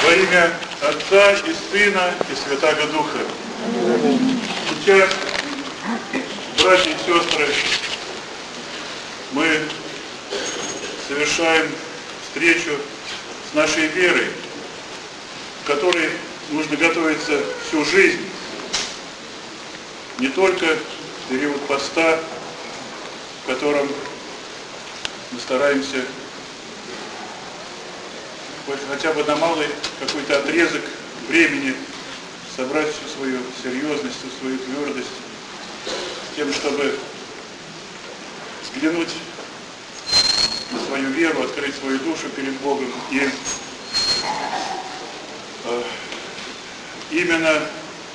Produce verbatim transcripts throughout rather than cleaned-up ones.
Во имя Отца и Сына и Святаго Духа. Сейчас, братья и сестры, мы совершаем встречу с нашей верой, к которой нужно готовиться всю жизнь, не только в период поста, в котором мы стараемся хотя бы на малый какой-то отрезок времени собрать всю свою серьезность, всю свою твердость, с тем, чтобы взглянуть на свою веру, открыть свою душу перед Богом. И э, именно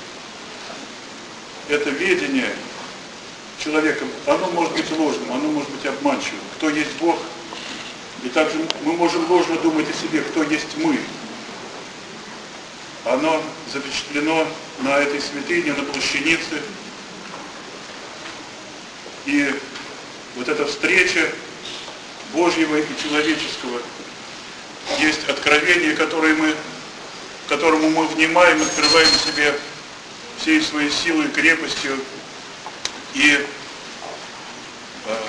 это видение человека, оно может быть ложным, оно может быть обманчивым. Кто есть Бог? И также мы можем ложно думать о себе, кто есть мы. Оно запечатлено на этой святыне, на плащанице. И вот эта встреча Божьего и человеческого есть откровение, которое мы, которому мы внимаем, открываем себе всей своей силой и крепостью. И э,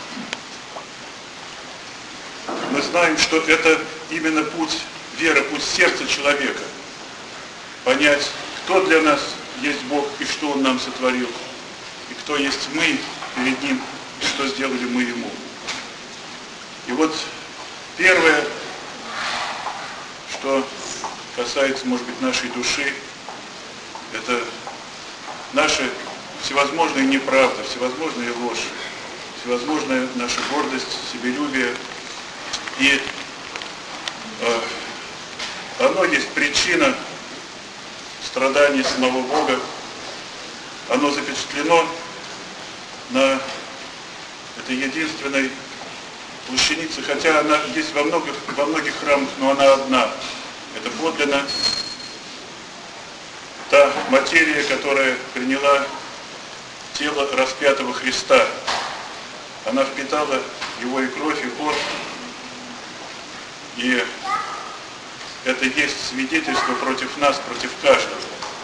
мы знаем, что это именно путь веры, путь сердца человека. Понять, кто для нас есть Бог и что Он нам сотворил, и кто есть мы перед Ним, и что сделали мы Ему. И вот первое, что касается, может быть, нашей души, это наши всевозможные неправды, всевозможные ложь, всевозможная наша гордость, себелюбие. И э, оно есть причина страданий самого Бога. Оно запечатлено на этой единственной плащанице, хотя она есть во многих, во многих храмах, но она одна. Это подлинно та материя, которая приняла тело распятого Христа. Она впитала Его и кровь, и пот. И это есть свидетельство против нас, против каждого.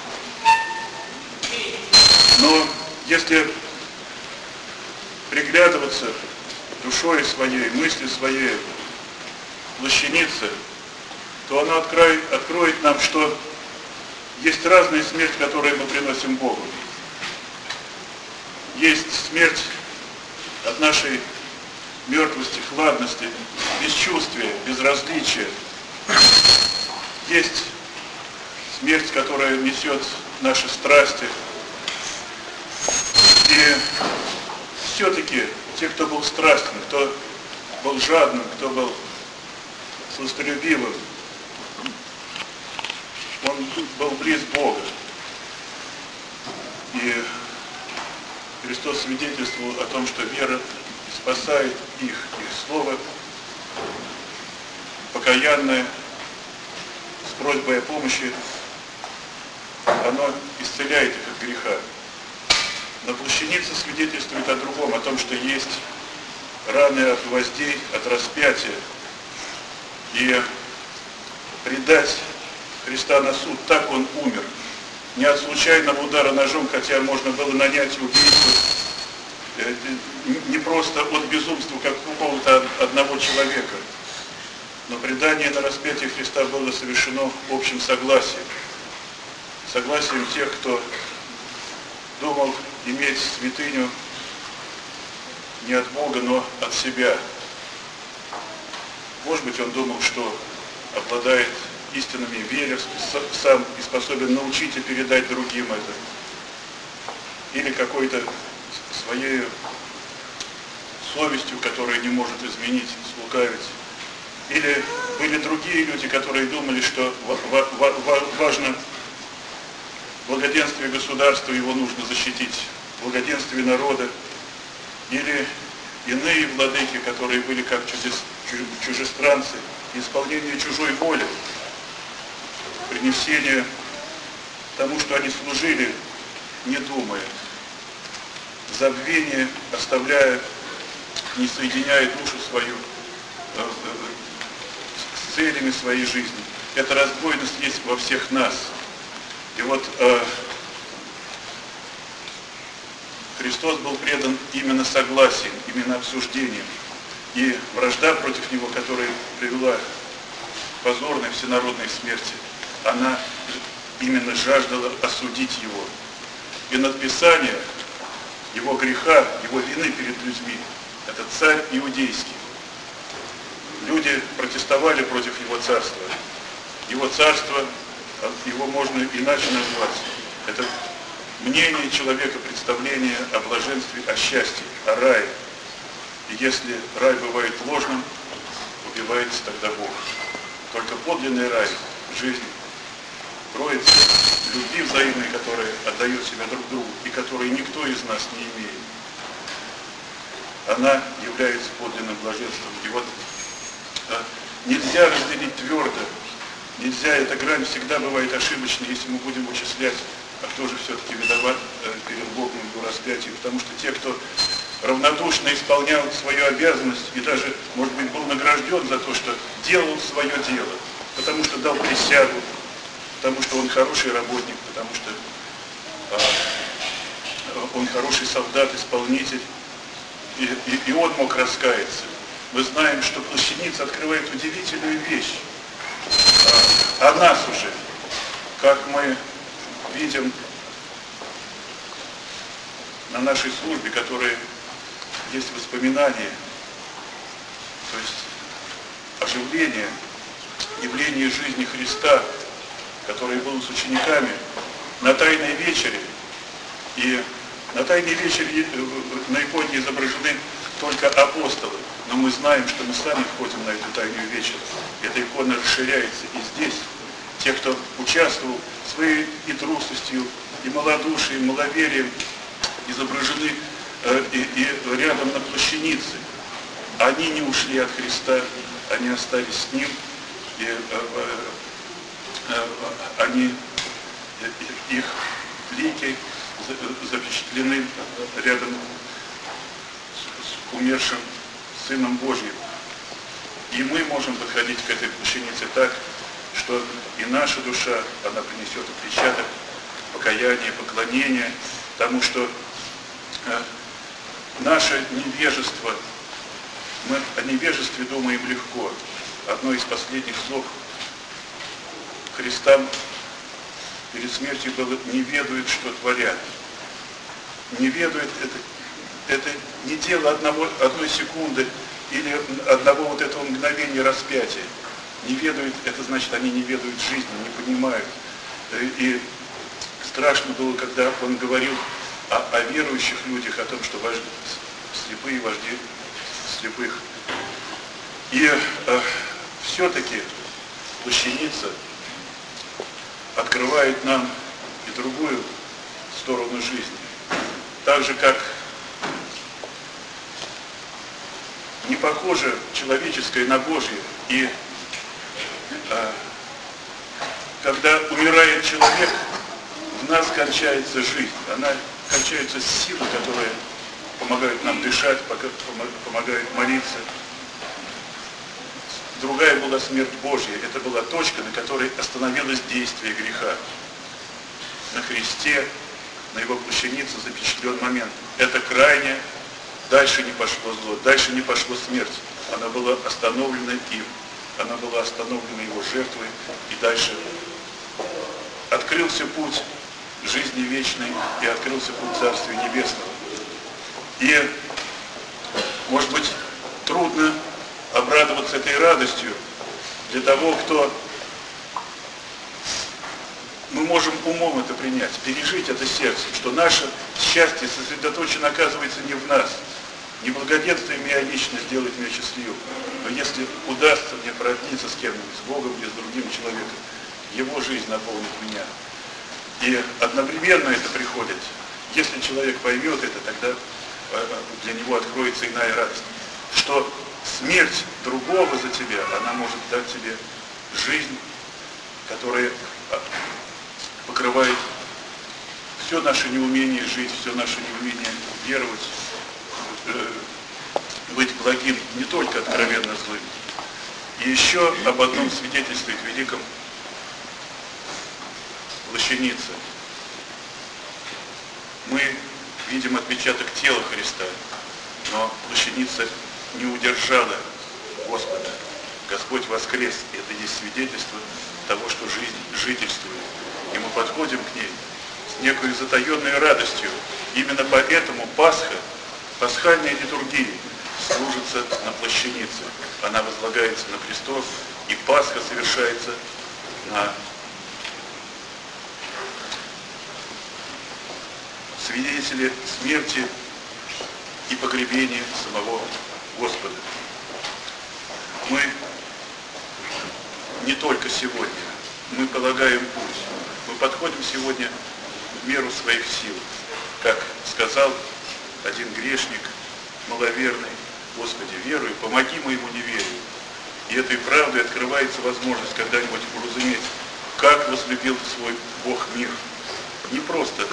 Но если приглядываться душой своей, мыслью своей плащанице, то она откроет, откроет нам, что есть разная смерть, которую мы приносим Богу. Есть смерть от нашей мертвости, хладности, бесчувствия, безразличия. Есть смерть, которая несет наши страсти. И все-таки те, кто был страстным, кто был жадным, кто был сластолюбивым, он был близ Бога. И Христос свидетельствовал о том, что вера спасает их, их слово покаянное, с просьбой о помощи, оно исцеляет их от греха. Но плащаница свидетельствует о другом, о том, что есть раны от гвоздей, от распятия. И предать Христа на суд, так Он умер. Не от случайного удара ножом, хотя можно было нанять убийцу, не просто от безумства какого-то одного человека. Но предание на распятие Христа было совершено в общем согласии. Согласием тех, кто думал иметь святыню не от Бога, но от себя. Может быть, он думал, что обладает истинными верой сам и способен научить и передать другим это. Или какой-то своей совестью, которая не может изменить, слукавить. Или были другие люди, которые думали, что важно благоденствие государства, его нужно защитить, благоденствие народа. Или иные владыки, которые были как чужестранцы, исполнение чужой воли, принесение тому, что они служили, не думая, забвение, оставляя, не соединяя душу свою с целями своей жизни. эта раздвоенность есть во всех нас. И вот э, Христос был предан именно согласием, именно обсуждением. И вражда против Него, которая привела к позорной всенародной смерти, она именно жаждала осудить Его. И надписание Его греха, Его вины перед людьми – это царь иудейский. Люди протестовали против Его царства. Его царство, его можно иначе назвать, это мнение человека, представление о блаженстве, о счастье, о рае. И если рай бывает ложным, убивается тогда Бог. Только подлинный рай, жизнь кроется в любви взаимной, которая отдает себя друг другу и которой никто из нас не имеет. Она является подлинным блаженством. И вот да, нельзя разделить твердо, нельзя, эта грань всегда бывает ошибочной, если мы будем вычислять, а кто же все-таки виноват перед Богом в его распятии, потому что те, кто равнодушно исполнял свою обязанность и даже, может быть, был награжден за то, что делал свое дело, потому что дал присягу, потому что он хороший работник, потому что а, он хороший солдат, исполнитель, и, и, и он мог раскаяться. Мы знаем, что плащаница открывает удивительную вещь а, о нас уже, как мы видим на нашей службе, которые есть воспоминания, то есть оживление, явление жизни Христа, который был с учениками на Тайной вечере. И на Тайной вечере на иконе изображены только апостолы, но мы знаем, что мы сами входим на эту Тайную вечеру. Эта икона расширяется и здесь. Те, кто участвовал своей и трусостью, и малодушием, и маловерием, изображены э, и, и рядом на плащанице. Они не ушли от Христа, они остались с Ним, и э, э, э, они, э, их лики запечатлены рядом с, с умершим Сыном Божьим. И мы можем подходить к этой плащанице так, что и наша душа, она принесет отпечаток покаяния, поклонения, потому что э, наше невежество, мы о невежестве думаем легко. Одно из последних слов Христа перед смертью было: не ведают, что творят. Не ведают, это, это не дело одного, одной секунды или одного вот этого мгновения распятия. Не ведают, это значит, они не ведают жизни, не понимают. И страшно было, когда он говорил о, о верующих людях, о том, что вожди, слепые вожди слепых. И э, все-таки плащаница открывает нам и другую сторону жизни. Так же, как не похоже человеческое на Божье. И э, когда умирает человек, в нас кончается жизнь. Она кончается силы, которые помогают нам дышать, помогают молиться. Другая была смерть Божья. Это была точка, на которой остановилось действие греха. На кресте, на его плащанице запечатлен момент. Это крайне. Дальше не пошло зло, дальше не пошло смерть. Она была остановлена им. Она была остановлена его жертвой. И дальше открылся путь жизни вечной и открылся путь Царствия Небесного. И, может быть, трудно обрадоваться этой радостью для того, кто... Мы можем умом это принять, пережить это сердцем, что наше счастье сосредоточено, оказывается, не в нас. Не благоденствием я лично сделать меня счастливым, но если удастся мне породниться с кем-нибудь, с Богом или с другим человеком, его жизнь наполнит меня. И одновременно это приходит. Если человек поймет это, тогда для него откроется иная радость. Что смерть другого за тебя, она может дать тебе жизнь, которая покрывает все наше неумение жить, все наше неумение веровать, быть благим, не только откровенно злым. И еще об одном свидетельствует в великом плащанице мы видим отпечаток тела Христа, но плащаница не удержала Господа. Господь воскрес, и это есть свидетельство того, что жизнь жительствует. И мы подходим к ней с некой затаенной радостью. Именно поэтому Пасха, пасхальная литургия, служится на плащанице. Она возлагается на крестов, и Пасха совершается на свидетеле смерти и погребения самого Господа. Мы не только сегодня, мы полагаем путь. Мы подходим сегодня в меру своих сил. Как сказал один грешник, маловерный: Господи, верую, помоги моему неверию. И этой правдой открывается возможность когда-нибудь уразуметь, как возлюбил свой Бог мир. Не просто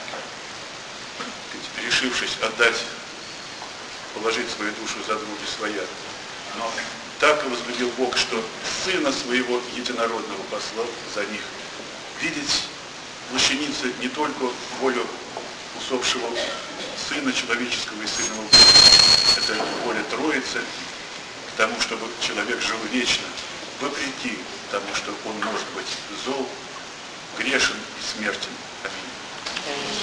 решившись отдать, положить свою душу за други своя, но так и возлюбил Бог, что Сына Своего Единородного послал за них. Видеть в плащанице не только волю усопшего Сына Человеческого и Сына Бога, это воля Троицы к тому, чтобы человек жил вечно, вопреки тому, что он может быть зол, грешен и смертен. Аминь.